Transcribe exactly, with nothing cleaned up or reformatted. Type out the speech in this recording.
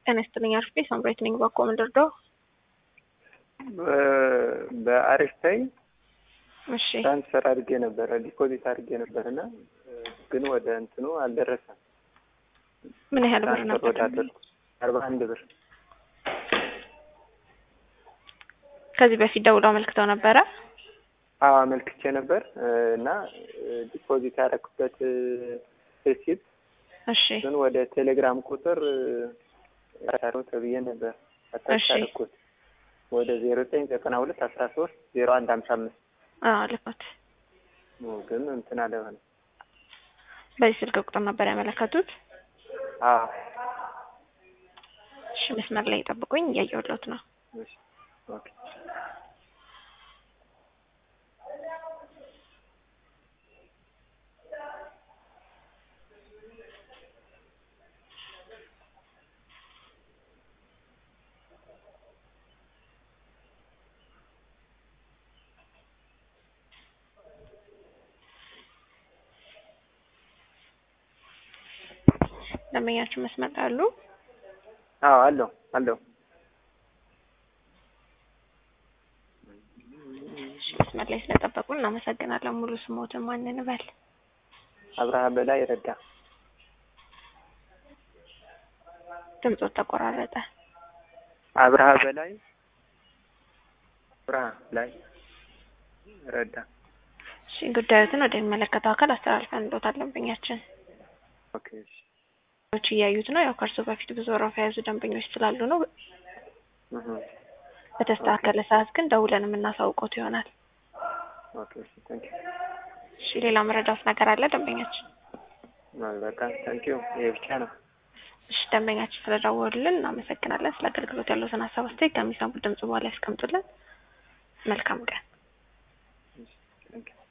ተነስተኛ አርፌ ሳምራይት ነኝ ባቆ ምንድርዶ በአሪፍታይ እሺ ትራንስፈር አድርጌ ነበር ዲፖዚት አድርጌ ነበርና ግን ወደ እንትኑ አልደረሰም። ምን ያህል ብር ነበር? አርባ አንድ ብር። ከዚህ በፊት ደውለው አመልክተው ነበር? አዎ አመልክቼ ነበር እና ዲፖዚት ያደረኩበት ሪሲፕት እሺ ግን ወደ ቴሌግራም ቁጥር አታውቁት ተብዬ ነበር አታውቁት ወደ ዜሮ ዘጠኝ ዘጠና ሁለት አስራ ሶስት ዜሮ አንድ ሃምሳ አምስት አዎ ልፋት ነው ግን እንትን አለበለ በዚህ ስልክ ቁጥር ነበር ያመለከቱት? አዎ እሺ መስመር ላይ ጠብቁኝ እያየሁት ነው። እሺ ኦኬ ደንበኛችሁ መስመር አሉ? አዎ አለው አለው። መስመር ላይ ስለጠበቁን እናመሰግናለን። ሙሉ ስሞትን ማን እንበል? አብርሃም በላይ ረዳ። ድምፁ ተቆራረጠ። አብርሃም በላይ አብርሃም ላይ ረዳ። እሺ ጉዳዩን ወደሚመለከተው አካል አስተላልፈን እንዶታለን ደንበኛችን። ኦኬ እሺ ያዩት ነው ያው ከርሶ በፊት ብዙ ወራፍ ያዙ ደንበኞች ስላሉ ነው። እህ በተስተካከለ ሰዓት ግን ደውለን የምናሳውቀው ይሆናል። ኦኬ እሺ ታንክ ዩ። እሺ ሌላ መረዳት ነገር አለ ደንበኛችን? በቃ ታንክ ዩ ይሄ ብቻ ነው። እሺ ደንበኛችን ስለደወሉልን እናመሰግናለን። ስለ አገልግሎት ያለውን ሀሳብ አስተያየት ከሚሰሙ ድምጽ በኋላ ያስቀምጡልን። መልካም ቀን።